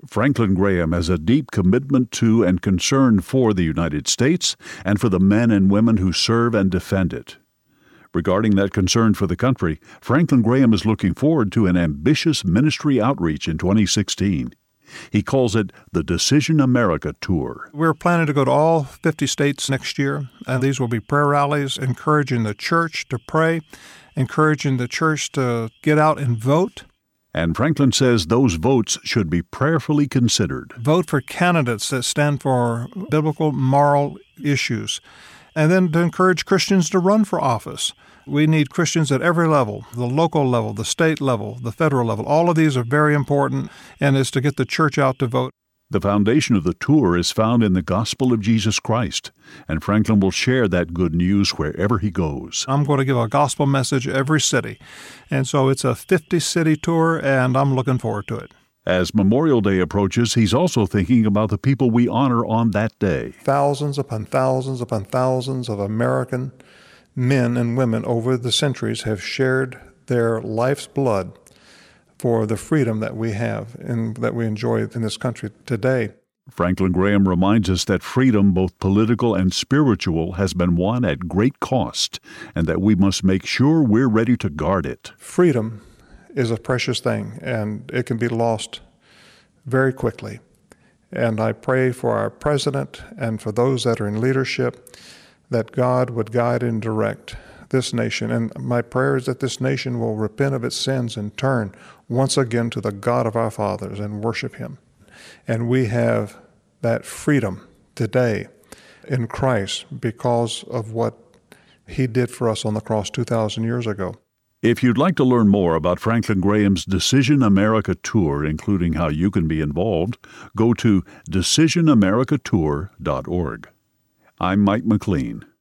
Franklin Graham has a deep commitment to and concern for the United States and for the men and women who serve and defend it. Regarding that concern for the country, Franklin Graham is looking forward to an ambitious ministry outreach in 2016. He calls it the Decision America Tour. We're planning to go to all 50 states next year, and these will be prayer rallies encouraging the church to pray, encouraging the church to get out and vote. And Franklin says those votes should be prayerfully considered. Vote for candidates that stand for biblical, moral issues. And then to encourage Christians to run for office. We need Christians at every level, the local level, the state level, the federal level. All of these are very important, and is to get the church out to vote. The foundation of the tour is found in the gospel of Jesus Christ, and Franklin will share that good news wherever he goes. I'm going to give a gospel message every city, and so it's a 50-city tour, and I'm looking forward to it. As Memorial Day approaches, he's also thinking about the people we honor on that day. Thousands upon thousands upon thousands of American men and women over the centuries have shared their life's blood for the freedom that we have and that we enjoy in this country today. Franklin Graham reminds us that freedom, both political and spiritual, has been won at great cost, and that we must make sure we're ready to guard it. Freedom is a precious thing, and it can be lost very quickly. And I pray for our president and for those that are in leadership that God would guide and direct this nation. And my prayer is that this nation will repent of its sins and turn once again to the God of our fathers and worship Him. And we have that freedom today in Christ because of what He did for us on the cross 2,000 years ago. If you'd like to learn more about Franklin Graham's Decision America Tour, including how you can be involved, go to decisionamericatour.org. I'm Mike McLean.